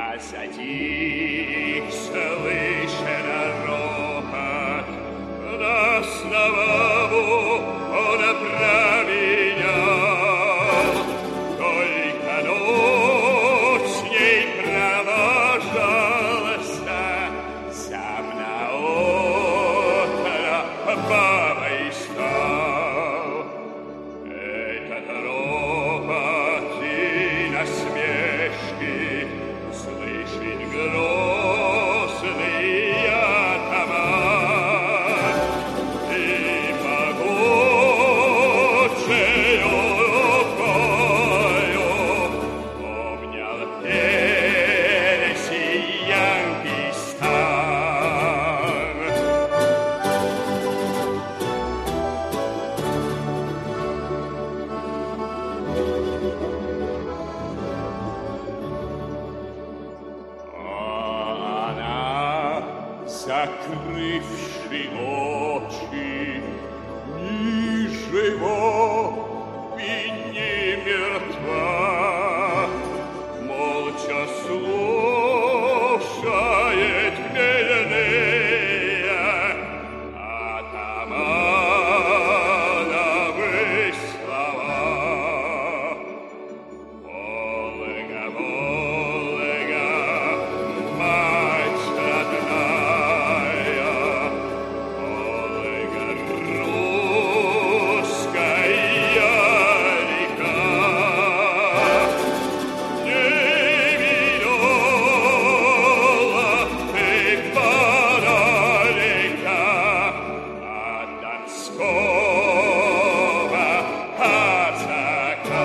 Позади слышен ропот, нас на лаву он променял. Только ночь с ней провожался, сам наутро бабой стал. Этот ропот и насмешки слышит грозный атаман, и могучею рукою обнял персиянский стан. Закрывши очи, ни жива, и не мертва, молча слушает хмельные атамановы слова. Волга, Волга, мать родная, Волга, русская река, не видела ты подалека от донского казака.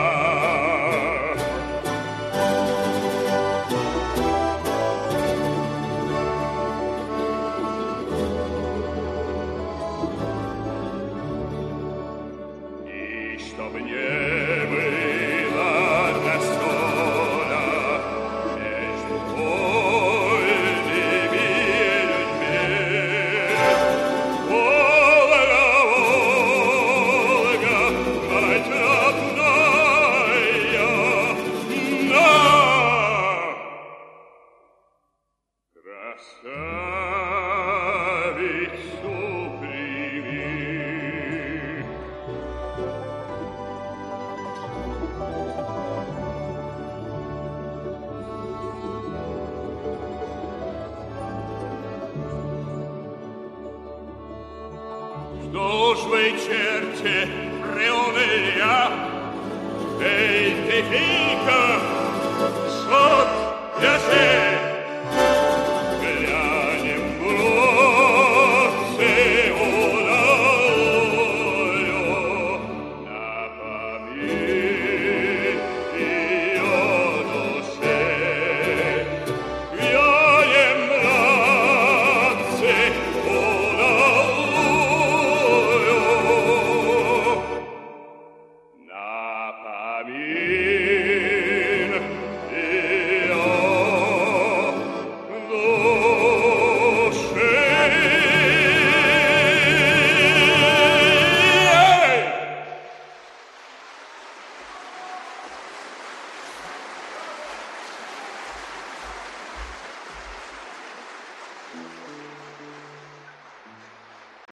И чтоб не было раздора между вольными людьми, Волга, Волга, мать родная, на красавицу прими. Что ж вы, черти, приуныли, а? Эй, ты, Финка, что